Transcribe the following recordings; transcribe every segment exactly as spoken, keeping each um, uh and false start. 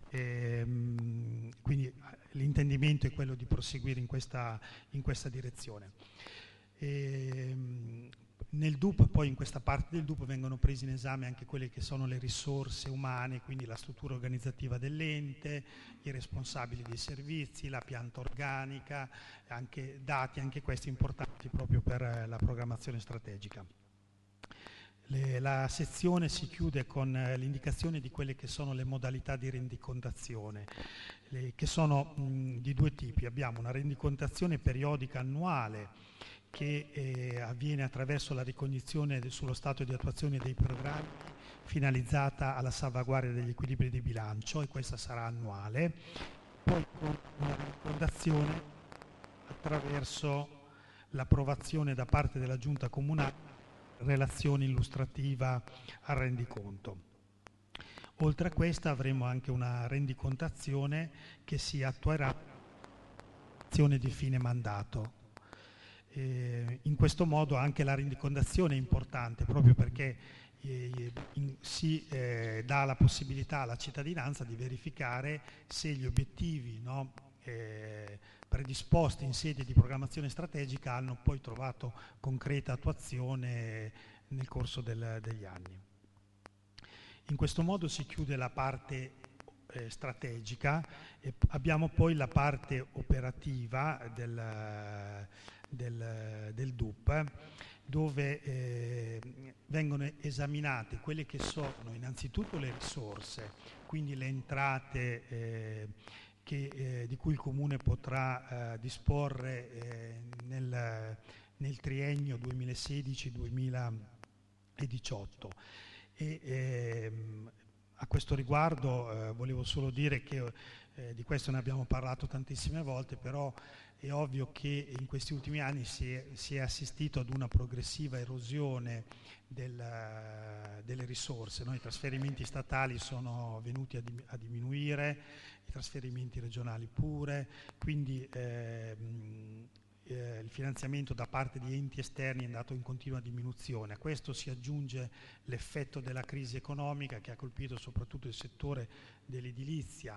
Ehm, quindi l'intendimento è quello di proseguire in questa, in questa direzione. Ehm, nel D U P, poi in questa parte del D U P vengono presi in esame anche quelle che sono le risorse umane, quindi la struttura organizzativa dell'ente, i responsabili dei servizi, la pianta organica, anche dati anche questi importanti proprio per la programmazione strategica. Le, la sezione si chiude con eh, l'indicazione di quelle che sono le modalità di rendicontazione, le, che sono mh, di due tipi. Abbiamo una rendicontazione periodica annuale che eh, avviene attraverso la ricognizione de, sullo stato di attuazione dei programmi finalizzata alla salvaguardia degli equilibri di bilancio, e questa sarà annuale. Poi con una rendicontazione attraverso l'approvazione da parte della Giunta Comunale relazione illustrativa al rendiconto. Oltre a questa avremo anche una rendicontazione che si attuerà azione di fine mandato. Eh, in questo modo anche la rendicontazione è importante proprio perché eh, in, si eh, dà la possibilità alla cittadinanza di verificare se gli obiettivi, no, eh, predisposti in sede di programmazione strategica hanno poi trovato concreta attuazione nel corso del, degli anni. In questo modo si chiude la parte eh, strategica e abbiamo poi la parte operativa del, del, del D U P, dove eh, vengono esaminate quelle che sono innanzitutto le risorse, quindi le entrate eh, che, eh, di cui il Comune potrà eh, disporre eh, nel, nel triennio duemilasedici duemiladiciotto. E, ehm, a questo riguardo eh, volevo solo dire che eh, di questo ne abbiamo parlato tantissime volte, però è ovvio che in questi ultimi anni si è, si è assistito ad una progressiva erosione del, delle risorse, no? I trasferimenti statali sono venuti a, dim- a diminuire, i trasferimenti regionali pure, quindi ehm, eh, il finanziamento da parte di enti esterni è andato in continua diminuzione. A questo si aggiunge l'effetto della crisi economica che ha colpito soprattutto il settore dell'edilizia,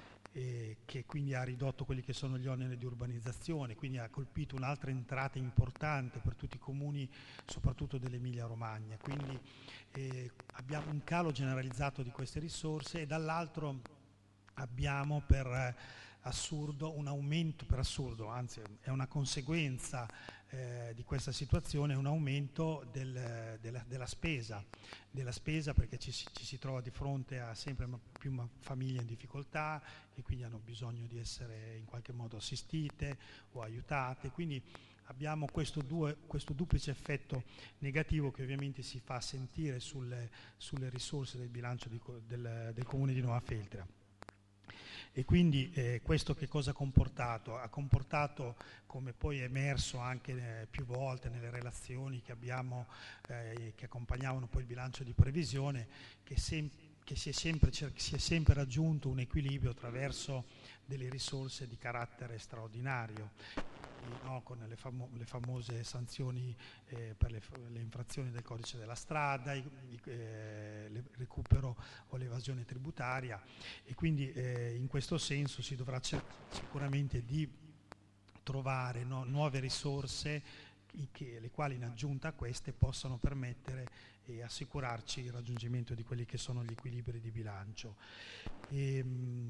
eh, che quindi ha ridotto quelli che sono gli oneri di urbanizzazione, quindi ha colpito un'altra entrata importante per tutti i comuni, soprattutto dell'Emilia Romagna. Quindi eh, abbiamo un calo generalizzato di queste risorse, e dall'altro abbiamo per eh, assurdo un aumento, per assurdo, anzi è una conseguenza eh, di questa situazione, un aumento del, della, della spesa, della spesa perché ci, ci si trova di fronte a sempre più famiglie in difficoltà, che quindi hanno bisogno di essere in qualche modo assistite o aiutate, quindi abbiamo questo, due, questo duplice effetto negativo che ovviamente si fa sentire sulle, sulle risorse del bilancio di, del, del Comune di Nova Feltria. E quindi eh, questo che cosa ha comportato? Ha comportato, come poi è emerso anche eh, più volte nelle relazioni che abbiamo, eh, che accompagnavano poi il bilancio di previsione, che, sem- che si, è sempre, si è sempre raggiunto un equilibrio attraverso delle risorse di carattere straordinario. No, con le, famo- le famose sanzioni eh, per le, le infrazioni del codice della strada, il eh, recupero o l'evasione tributaria, e quindi eh, in questo senso si dovrà cercare sicuramente di trovare no, nuove risorse che, le quali in aggiunta a queste possano permettere e assicurarci il raggiungimento di quelli che sono gli equilibri di bilancio. E, mh,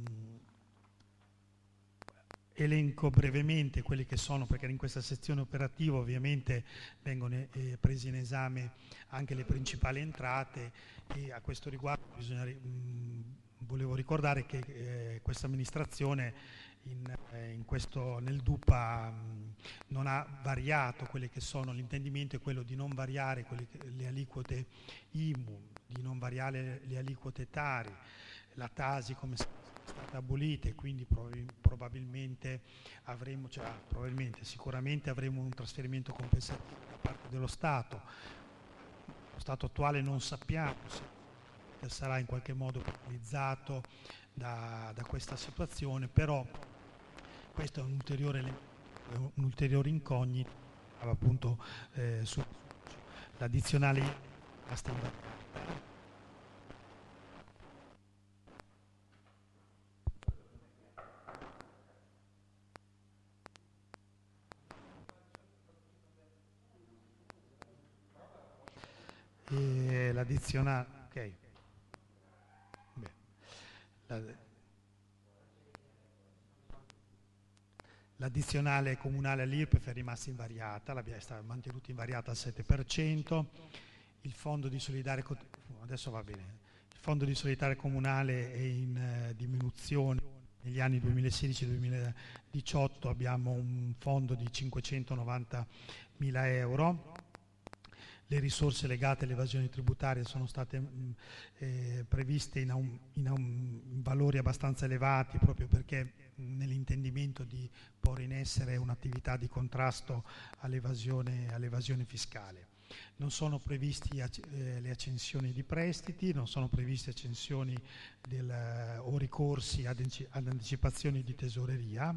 elenco brevemente quelli che sono, perché in questa sezione operativa ovviamente vengono eh, presi in esame anche le principali entrate, e a questo riguardo bisogna, mh, volevo ricordare che eh, questa amministrazione in, eh, in questo, nel D U P A mh, non ha variato quelle che sono, l'intendimento è quello di non variare quelle che, le aliquote I M U, di non variare le aliquote Tari, la Tasi come è stata abolita, e quindi prob- probabilmente avremo, cioè probabilmente, sicuramente avremo un trasferimento compensativo da parte dello Stato. Lo Stato attuale non sappiamo se sarà in qualche modo penalizzato da, da questa situazione, però questo è un ulteriore, un ulteriore incognito appunto eh, sull'addizionale asta invariata. l'addizionale, ok. Beh, la, L'addizionale comunale all'I R P E F è rimasta invariata, è stata mantenuta invariata al sette per cento, il fondo di solidarietà, adesso va bene, il fondo di solidarietà comunale è in eh, diminuzione, negli anni duemilasedici duemiladiciotto abbiamo un fondo di cinquecentonovantamila euro, le risorse legate all'evasione tributaria sono state mh, eh, previste in, un, in, un, in valori abbastanza elevati proprio perché nell'intendimento di porre in essere un'attività di contrasto all'evasione, all'evasione fiscale. Non sono previsti eh, le accensioni di prestiti, non sono previste accensioni del, o ricorsi ad, ad anticipazioni di tesoreria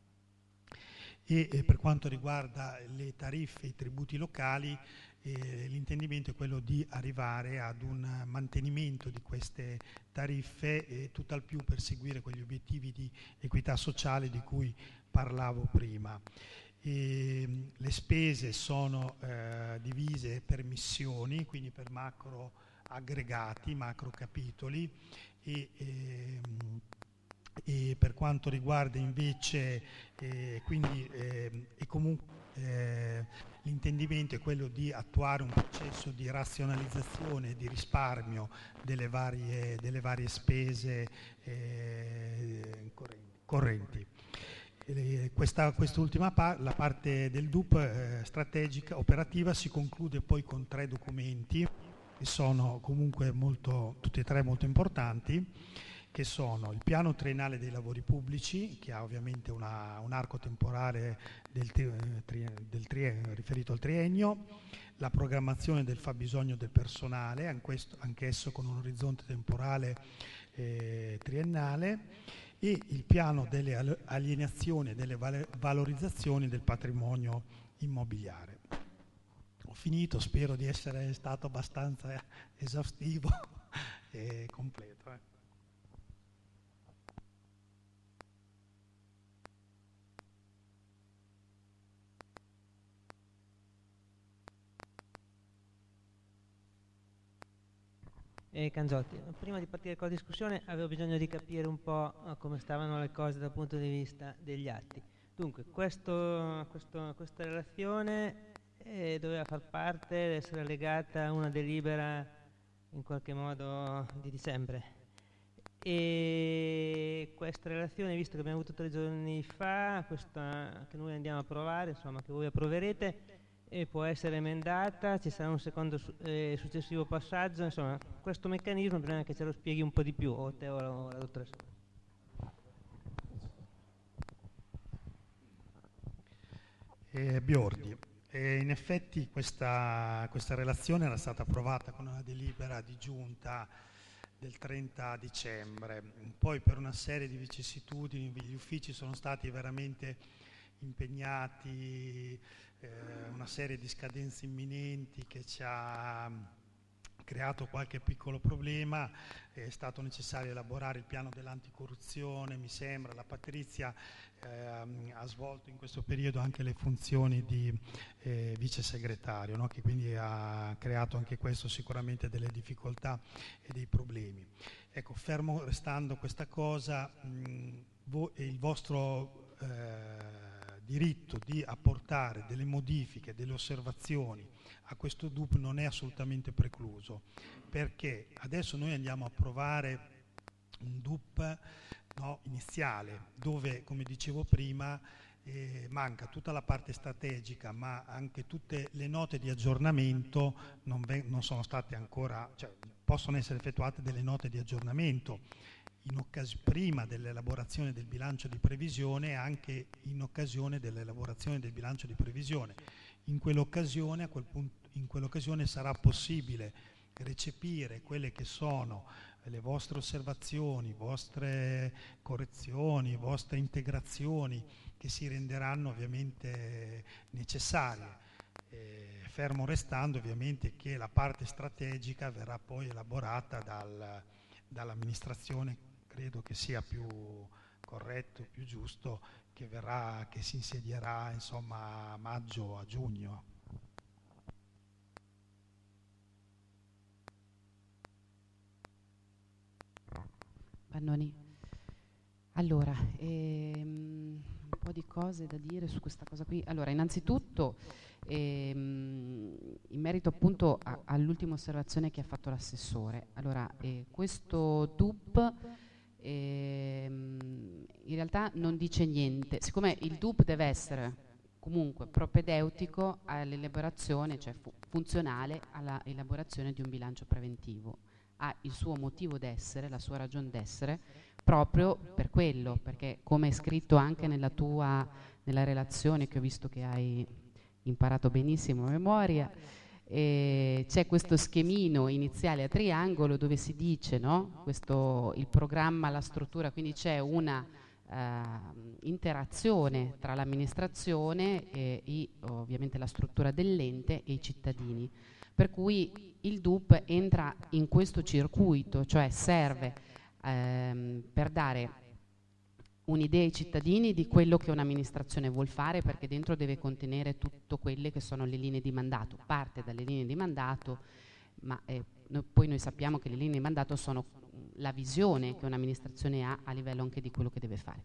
e eh, per quanto riguarda le tariffe e i tributi locali eh, l'intendimento è quello di arrivare ad un mantenimento di queste tariffe e tutt'al più per seguire quegli obiettivi di equità sociale di cui parlavo prima. E le spese sono eh, divise per missioni, quindi per macro aggregati, macro capitoli e, e, e per quanto riguarda invece eh, quindi eh, e comunque eh, l'intendimento è quello di attuare un processo di razionalizzazione e di risparmio delle varie, delle varie spese eh, correnti. Eh, questa, quest'ultima parte, la parte del D U P eh, strategica operativa, si conclude poi con tre documenti che sono comunque molto, tutti e tre molto importanti, che sono il piano triennale dei lavori pubblici, che ha ovviamente una, un arco temporale del tri, del tri, riferito al triennio, la programmazione del fabbisogno del personale, anch'esso con un orizzonte temporale eh, triennale, e il piano delle alienazioni e delle valorizzazioni del patrimonio immobiliare. Ho finito, spero di essere stato abbastanza esaustivo e completo. Eh. Eh, Canzotti, prima di partire con la discussione avevo bisogno di capire un po' come stavano le cose dal punto di vista degli atti. Dunque, questo, questo, questa relazione eh, doveva far parte, essere legata a una delibera in qualche modo di dicembre. E questa relazione, visto che abbiamo avuto tre giorni fa, questa che noi andiamo a approvare, insomma che voi approverete, e può essere emendata, ci sarà un secondo eh, successivo passaggio, insomma questo meccanismo bisogna che ce lo spieghi un po' di più, o te o la dottoressa. Eh, Biordi, eh, in effetti questa, questa relazione era stata approvata con una delibera di giunta del trenta dicembre, poi per una serie di vicissitudini gli uffici sono stati veramente impegnati, eh, una serie di scadenze imminenti che ci ha creato qualche piccolo problema, è stato necessario elaborare il piano dell'anticorruzione, mi sembra, la Patrizia ehm, ha svolto in questo periodo anche le funzioni di eh, vice segretario, no? Che quindi ha creato anche questo sicuramente delle difficoltà e dei problemi. Ecco, fermo restando questa cosa, mh, vo- il vostro eh, diritto di apportare delle modifiche, delle osservazioni a questo D U P non è assolutamente precluso, perché adesso noi andiamo a approvare un D U P no, iniziale, dove, come dicevo prima, eh, manca tutta la parte strategica, ma anche tutte le note di aggiornamento non, non sono state ancora, cioè possono essere effettuate delle note di aggiornamento in occas- prima dell'elaborazione del bilancio di previsione e anche in occasione dell'elaborazione del bilancio di previsione. In quell'occasione, a quel punto, in quell'occasione sarà possibile recepire quelle che sono le vostre osservazioni, vostre correzioni, vostre integrazioni che si renderanno ovviamente necessarie, eh, fermo restando ovviamente che la parte strategica verrà poi elaborata dal, dall'amministrazione, credo che sia più corretto, più giusto, che verrà, che si insedierà insomma a maggio, a giugno. Pannoni. Allora, ehm, un po' di cose da dire su questa cosa qui. Allora, innanzitutto, ehm, in merito appunto a, all'ultima osservazione che ha fatto l'assessore. Allora, eh, questo D U P ehm, in realtà non dice niente. Siccome il D U P deve essere comunque propedeutico all'elaborazione, cioè fu- funzionale alla elaborazione di un bilancio preventivo, ha il suo motivo d'essere, la sua ragione d'essere, proprio per quello, perché come è scritto anche nella tua nella relazione, che ho visto che hai imparato benissimo a memoria, eh, c'è questo schemino iniziale a triangolo dove si dice, no? Questo, il programma, la struttura, quindi c'è una Uh, interazione tra l'amministrazione e i, ovviamente la struttura dell'ente e i cittadini, per cui il D U P entra in questo circuito, cioè serve ehm, per dare un'idea ai cittadini di quello che un'amministrazione vuol fare, perché dentro deve contenere tutto quelle che sono le linee di mandato, parte dalle linee di mandato, ma eh, no, poi noi sappiamo che le linee di mandato sono la visione che un'amministrazione ha a livello anche di quello che deve fare.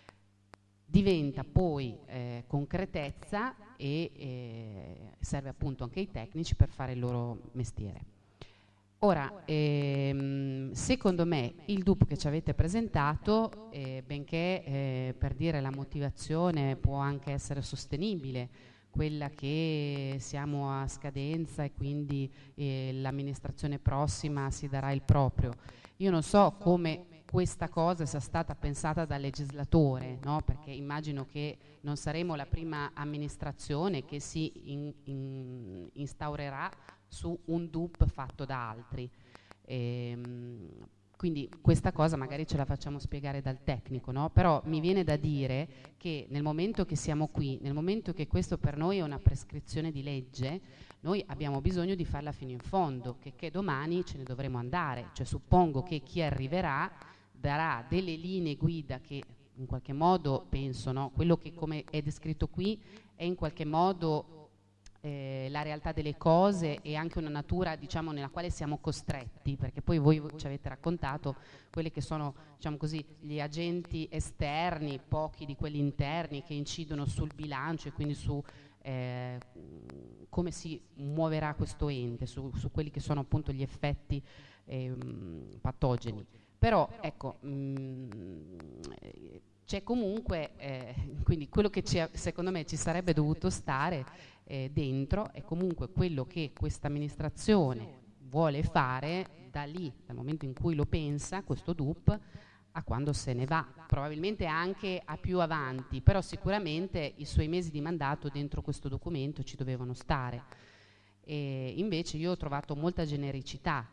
Diventa poi eh, concretezza e eh, serve appunto anche ai tecnici per fare il loro mestiere. Ora, ehm, secondo me il D U P che ci avete presentato, eh, benché eh, per dire la motivazione può anche essere sostenibile, quella che siamo a scadenza e quindi eh, l'amministrazione prossima si darà il proprio. Io non so come questa cosa sia stata pensata dal legislatore, no? Perché immagino che non saremo la prima amministrazione che si in, in, instaurerà su un D U P fatto da altri. Ehm, quindi questa cosa magari ce la facciamo spiegare dal tecnico, no? Però mi viene da dire che nel momento che siamo qui, nel momento che questo per noi è una prescrizione di legge, noi abbiamo bisogno di farla fino in fondo, che, che domani ce ne dovremo andare. Cioè suppongo che chi arriverà darà delle linee guida che in qualche modo, penso, no? Quello che come è descritto qui è in qualche modo Eh, la realtà delle cose e anche una natura, diciamo, nella quale siamo costretti, perché poi voi ci avete raccontato quelli che sono, diciamo così, gli agenti esterni, pochi di quelli interni che incidono sul bilancio e quindi su eh, come si muoverà questo ente, su, su quelli che sono appunto gli effetti eh, patogeni. Però ecco, mh, c'è comunque, eh, quindi quello che ci, secondo me ci sarebbe dovuto stare Eh, dentro è comunque quello che questa amministrazione vuole fare da lì, dal momento in cui lo pensa, questo D U P, a quando se ne va, probabilmente anche a più avanti, però sicuramente i suoi mesi di mandato dentro questo documento ci dovevano stare. E invece io ho trovato molta genericità,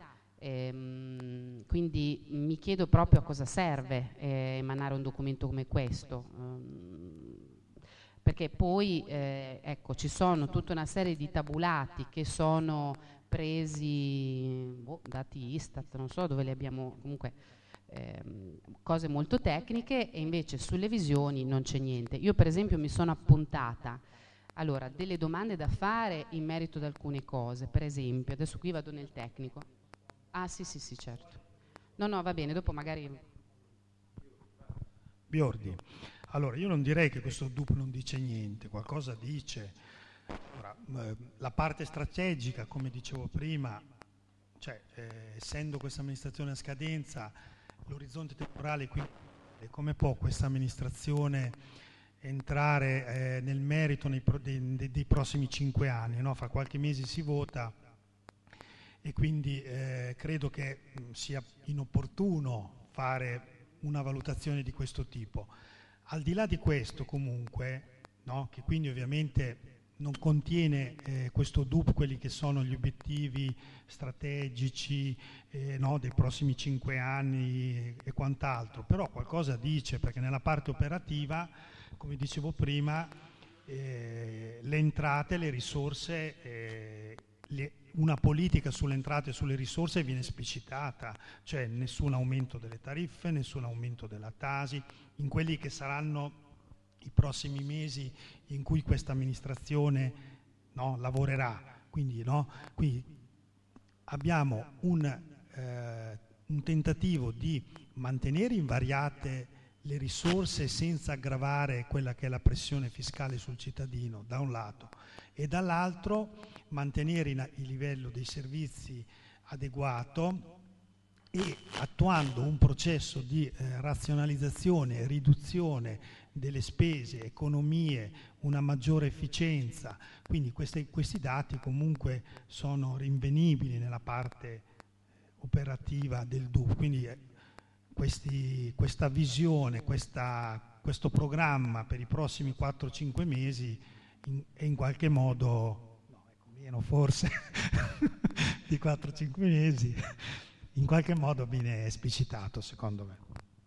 ehm, quindi mi chiedo proprio a cosa serve eh, emanare un documento come questo. Um, perché poi eh, ecco, ci sono tutta una serie di tabulati che sono presi, boh, dati Istat, non so dove li abbiamo, comunque ehm, cose molto tecniche, e invece sulle visioni non c'è niente. Io per esempio mi sono appuntata allora delle domande da fare in merito ad alcune cose, per esempio, adesso qui vado nel tecnico. Ah sì sì sì certo. No no va bene, dopo magari... Biordi. Allora, io non direi che questo D U P non dice niente, qualcosa dice. Ora, eh, la parte strategica, come dicevo prima, cioè, eh, essendo questa amministrazione a scadenza, l'orizzonte temporale qui, come può questa amministrazione entrare eh, nel merito nei pro, dei, dei, dei prossimi cinque anni, no? Fra qualche mese si vota e quindi eh, credo che mh, sia inopportuno fare una valutazione di questo tipo. Al di là di questo comunque, no, che quindi ovviamente non contiene eh, questo D U P quelli che sono gli obiettivi strategici eh, no, dei prossimi cinque anni e, e quant'altro, però qualcosa dice, perché nella parte operativa, come dicevo prima, eh, le entrate, le risorse, eh, le, una politica sulle entrate e sulle risorse viene esplicitata, cioè nessun aumento delle tariffe, nessun aumento della Tasi, in quelli che saranno i prossimi mesi in cui questa amministrazione no, lavorerà. Quindi, no, quindi abbiamo un, eh, un tentativo di mantenere invariate le risorse senza aggravare quella che è la pressione fiscale sul cittadino, da un lato, e dall'altro mantenere in, il livello dei servizi adeguato e attuando un processo di eh, razionalizzazione e riduzione delle spese, economie, una maggiore efficienza. Quindi questi, questi dati comunque sono rinvenibili nella parte operativa del D U P. Quindi eh, questi, questa visione, questa, questo programma per i prossimi quattro cinque mesi in, è in qualche modo, no, ecco, meno forse di quattro cinque mesi, in qualche modo viene esplicitato, secondo me.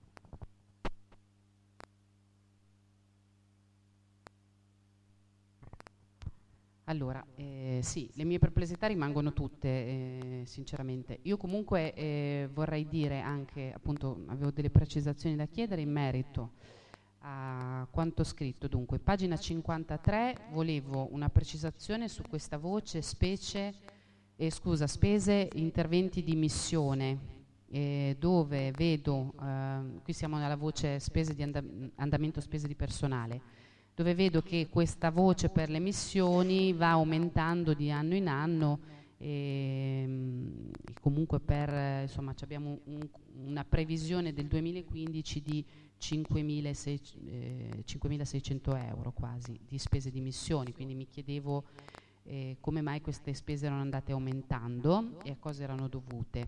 Allora, eh, sì, le mie perplessità rimangono tutte, eh, sinceramente. Io comunque eh, vorrei dire anche, appunto, avevo delle precisazioni da chiedere in merito a quanto scritto. Dunque, pagina cinquantatré, volevo una precisazione su questa voce specie, eh, scusa, spese, interventi di missione, eh, dove vedo, eh, qui siamo nella voce spese di and- andamento spese di personale, dove vedo che questa voce per le missioni va aumentando di anno in anno e, e comunque per, insomma, abbiamo un, una previsione del duemilaquindici di cinquemilaseicento euro quasi di spese di missioni, quindi mi chiedevo eh, come mai queste spese erano andate aumentando e a cosa erano dovute.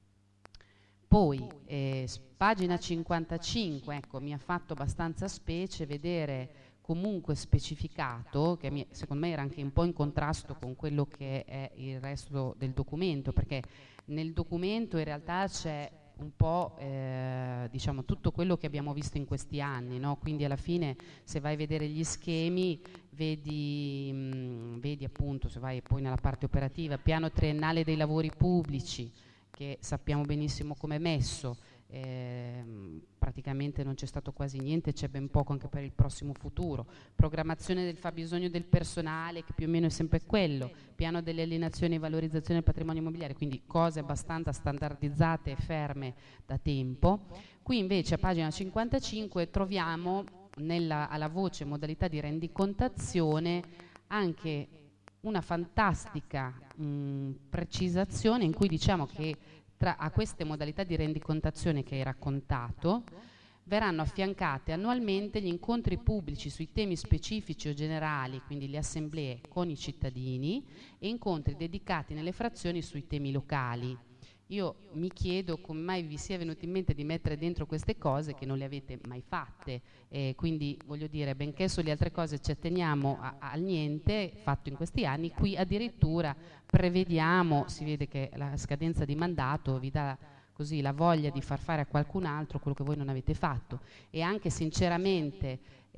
Poi, eh, pagina cinquantacinque, ecco, mi ha fatto abbastanza specie vedere comunque specificato, che mi, secondo me era anche un po' in contrasto con quello che è il resto del documento, perché nel documento in realtà c'è un po' eh, diciamo tutto quello che abbiamo visto in questi anni, no? Quindi alla fine se vai a vedere gli schemi vedi, mh, vedi appunto, se vai poi nella parte operativa, piano triennale dei lavori pubblici, che sappiamo benissimo come è messo. Eh, praticamente non c'è stato quasi niente, c'è ben poco anche per il prossimo futuro. Programmazione del fabbisogno del personale, che più o meno è sempre quello, piano delle alienazioni e valorizzazione del patrimonio immobiliare, quindi cose abbastanza standardizzate e ferme da tempo. Qui invece a pagina cinquantacinque troviamo nella, alla voce modalità di rendicontazione anche una fantastica mh, precisazione in cui diciamo che tra a queste modalità di rendicontazione che hai raccontato verranno affiancate annualmente gli incontri pubblici sui temi specifici o generali, quindi le assemblee con i cittadini, e incontri dedicati nelle frazioni sui temi locali. Io mi chiedo come mai vi sia venuto in mente di mettere dentro queste cose che non le avete mai fatte, eh, quindi voglio dire, benché sulle altre cose ci atteniamo a, a niente fatto in questi anni, qui addirittura prevediamo, si vede che la scadenza di mandato vi dà così la voglia di far fare a qualcun altro quello che voi non avete fatto, e anche sinceramente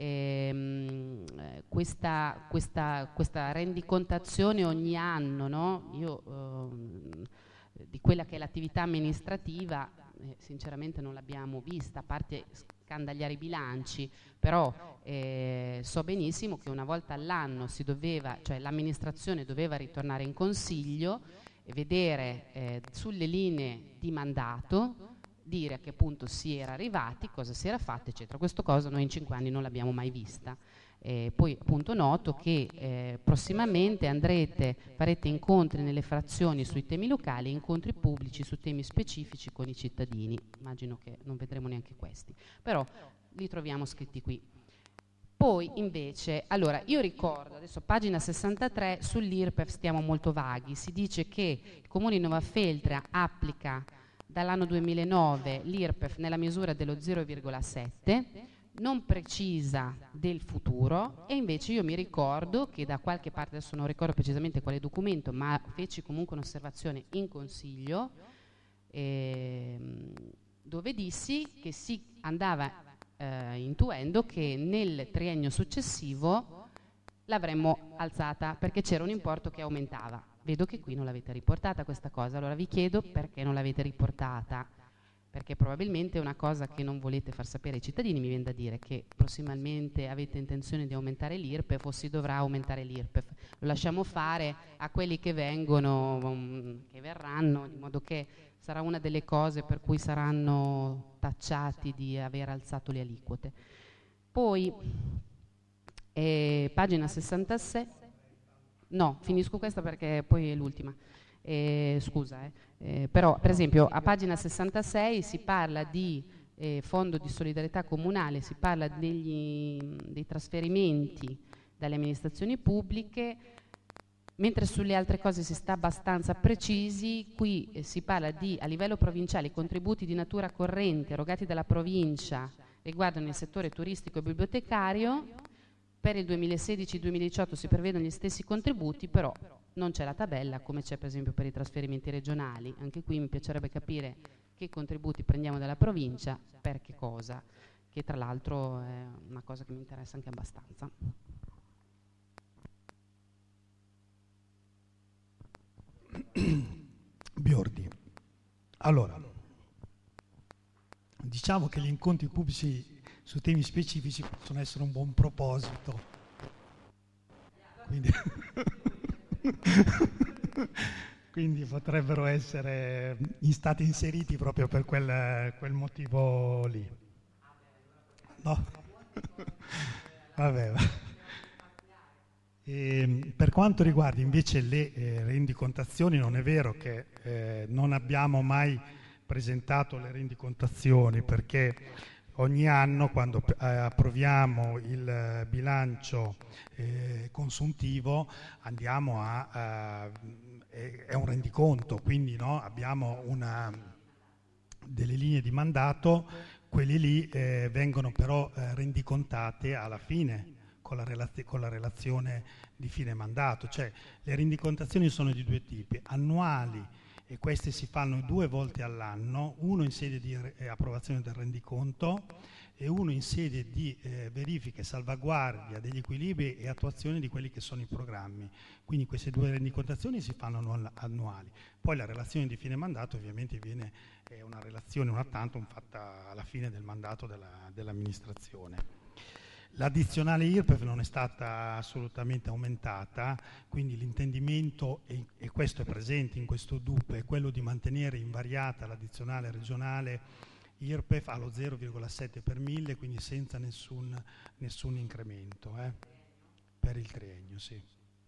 ehm, questa, questa, questa rendicontazione ogni anno, no? Io ehm, di quella che è l'attività amministrativa eh, sinceramente non l'abbiamo vista, a parte scandagliare i bilanci, però eh, so benissimo che una volta all'anno si doveva, cioè l'amministrazione doveva ritornare in consiglio e vedere eh, sulle linee di mandato, dire a che punto si era arrivati, cosa si era fatto, eccetera. Questa cosa noi in cinque anni non l'abbiamo mai vista. Eh, poi appunto noto che eh, prossimamente andrete, farete incontri nelle frazioni sui temi locali e incontri pubblici su temi specifici con i cittadini. Immagino che non vedremo neanche questi, però li troviamo scritti qui. Poi invece, allora io ricordo, adesso pagina sessantatré, sull'I R P E F stiamo molto vaghi, si dice che il Comune di Novafeltria applica dall'anno duemilanove l'I R P E F nella misura dello zero virgola sette, non precisa del futuro, e invece io mi ricordo che da qualche parte, adesso non ricordo precisamente quale documento, ma feci comunque un'osservazione in consiglio ehm, dove dissi che si andava eh, intuendo che nel triennio successivo l'avremmo alzata perché c'era un importo che aumentava. Vedo che qui non l'avete riportata questa cosa, allora vi chiedo perché non l'avete riportata, perché probabilmente è una cosa che non volete far sapere ai cittadini. Mi viene da dire che prossimamente avete intenzione di aumentare l'I R P E F o si dovrà aumentare l'I R P E F. Lo lasciamo fare a quelli che vengono, um, che verranno, di modo che sarà una delle cose per cui saranno tacciati di aver alzato le aliquote. Poi, eh, pagina sessantasei, no, finisco questa perché poi è l'ultima. Eh, scusa, eh. Eh, però per esempio a pagina sessantasei si parla di eh, fondo di solidarietà comunale, si parla degli, dei trasferimenti dalle amministrazioni pubbliche, mentre sulle altre cose si sta abbastanza precisi. Qui eh, si parla di, a livello provinciale, i contributi di natura corrente erogati dalla provincia riguardano il settore turistico e bibliotecario. Per il duemilasedici duemiladiciotto si prevedono gli stessi contributi, però non c'è la tabella come c'è per esempio per i trasferimenti regionali. Anche qui mi piacerebbe capire che contributi prendiamo dalla provincia, per che cosa, che tra l'altro è una cosa che mi interessa anche abbastanza. Biordi. Allora, diciamo che gli incontri pubblici su temi specifici possono essere un buon proposito. Quindi, quindi potrebbero essere stati inseriti proprio per quel, quel motivo lì. No? Vabbè. E, per quanto riguarda invece le eh, rendicontazioni, non è vero che eh, non abbiamo mai presentato le rendicontazioni, perché ogni anno quando eh, approviamo il eh, bilancio eh, consuntivo andiamo a, eh, è un rendiconto, quindi no, abbiamo una, delle linee di mandato, quelle lì eh, vengono però eh, rendicontate alla fine con la, relaz- con la relazione di fine mandato, cioè le rendicontazioni sono di due tipi, annuali, e queste si fanno due volte all'anno, uno in sede di eh, approvazione del rendiconto e uno in sede di eh, verifica e salvaguardia degli equilibri e attuazione di quelli che sono i programmi. Quindi queste due rendicontazioni si fanno annu- annuali. Poi la relazione di fine mandato ovviamente viene è una relazione una tantum fatta alla fine del mandato della, dell'amministrazione. L'addizionale I R P E F non è stata assolutamente aumentata, quindi l'intendimento, e, e questo è presente in questo D U P, è quello di mantenere invariata l'addizionale regionale I R P E F allo zero virgola sette per mille, quindi senza nessun, nessun incremento eh, per il triennio. Sì.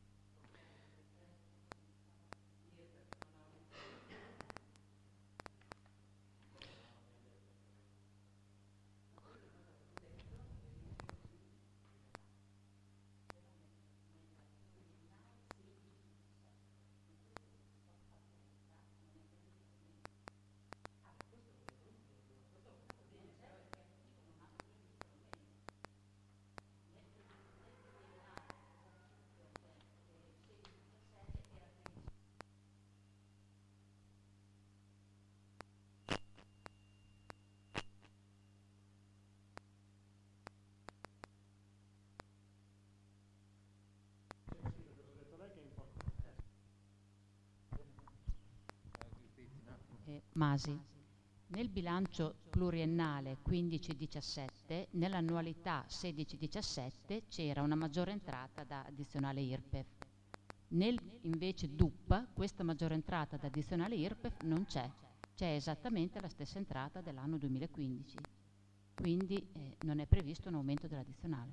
Eh, Masi, nel bilancio pluriennale quindici diciassette, nell'annualità sedici diciassette c'era una maggiore entrata da addizionale I R P E F. Nel invece D U P questa maggiore entrata da addizionale I R P E F non c'è, c'è esattamente la stessa entrata dell'anno duemilaquindici, quindi eh, non è previsto un aumento dell'addizionale.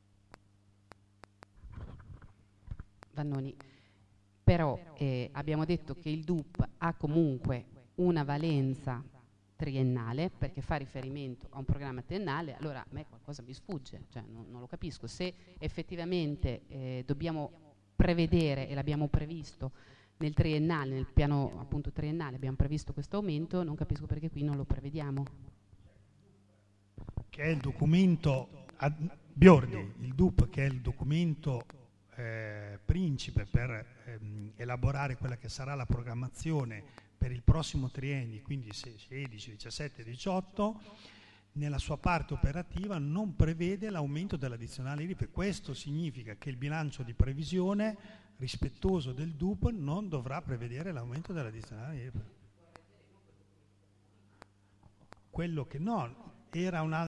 Vannoni, però eh, abbiamo detto che il D U P ha comunque una valenza triennale perché fa riferimento a un programma triennale, allora a me qualcosa mi sfugge, cioè non, non lo capisco. Se effettivamente eh, dobbiamo prevedere, e l'abbiamo previsto nel triennale, nel piano appunto triennale abbiamo previsto questo aumento, non capisco perché qui non lo prevediamo. Che è il documento, ad, Biordi, il D U P che è il documento eh, principe per ehm, elaborare quella che sarà la programmazione per il prossimo triennio, quindi sedici, diciassette, diciotto, nella sua parte operativa non prevede l'aumento dell'addizionale I R P E F. Questo significa che il bilancio di previsione rispettoso del D U P non dovrà prevedere l'aumento dell'addizionale I R P E F. Quello che no, era una